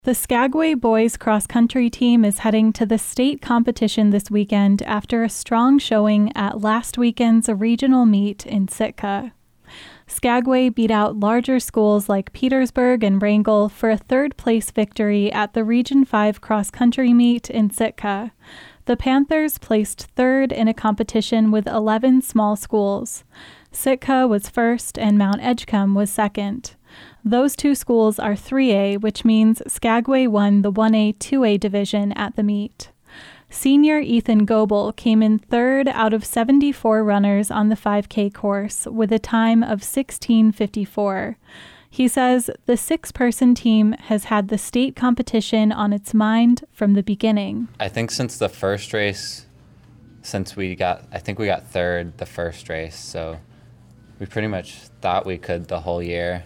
The Skagway boys cross-country team is heading to the state competition this weekend after a strong showing at last weekend's regional meet in Sitka. Skagway beat out larger schools like Petersburg and Wrangell for a third-place victory at the Region 5 cross-country meet in Sitka. The Panthers placed third in a competition with 11 small schools. Sitka was first and Mount Edgecombe was second. Those two schools are 3A, which means Skagway won the 1A, 2A division at the meet. Senior Ethan Goebel came in third out of 74 runners on the 5K course with a time of 16:54. He says the six-person team has had the state competition on its mind from the beginning. I think since the first race, we got third the first race, so we pretty much thought we could the whole year.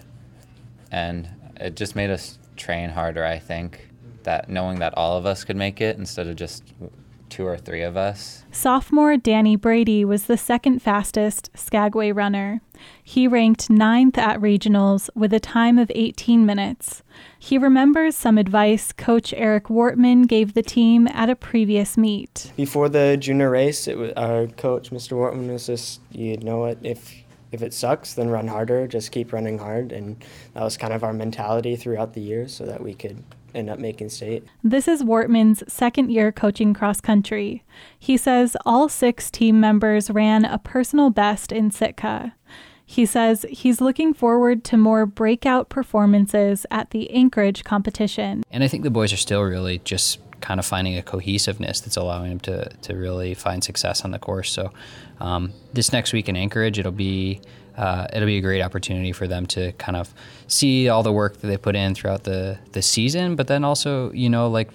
And it just made us train harder, I think, that knowing that all of us could make it instead of just 2 or 3 of us. Sophomore Danny Brady was the second fastest Skagway runner. He ranked 9th at regionals with a time of 18 minutes. He remembers some advice Coach Eric Wortman gave the team at a previous meet. Before the junior race, our coach, Mr. Wortman, was just, you know what, if it sucks, then run harder, just keep running hard. And that was kind of our mentality throughout the year so that we could end up making state. This is Wortman's second year coaching cross country. He says all 6 team members ran a personal best in Sitka. He says he's looking forward to more breakout performances at the Anchorage competition. And I think the boys are still really just kind of finding a cohesiveness that's allowing them to really find success on the course. So this next week in Anchorage, it'll be a great opportunity for them to kind of see all the work that they put in throughout the season, but then also, like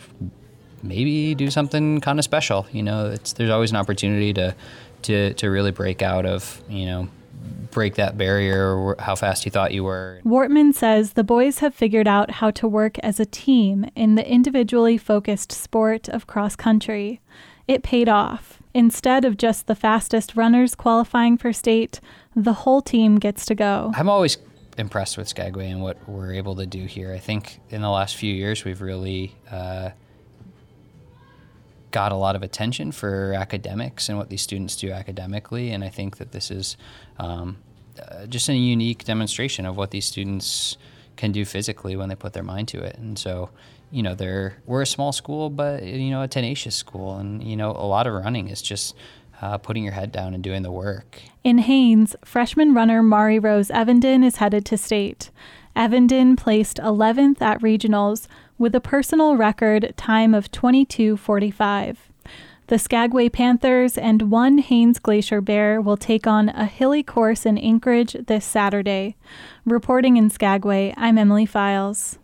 maybe do something kind of special. There's always an opportunity to really break out of, break that barrier or how fast you thought you were. Wortman says the boys have figured out how to work as a team in the individually focused sport of cross country. It paid off. Instead of just the fastest runners qualifying for state, the whole team gets to go. I'm always impressed with Skagway and what we're able to do here. I think in the last few years we've really got a lot of attention for academics and what these students do academically, and I think that this is just a unique demonstration of what these students can do physically when they put their mind to it. And so, we're a small school, but a tenacious school, and a lot of running is just putting your head down and doing the work. In Haines, freshman runner Mari Rose Evenden is headed to state. Evenden placed 11th at regionals with a personal record time of 22:45. The Skagway Panthers and one Haines Glacier Bear will take on a hilly course in Anchorage this Saturday. Reporting in Skagway, I'm Emily Files.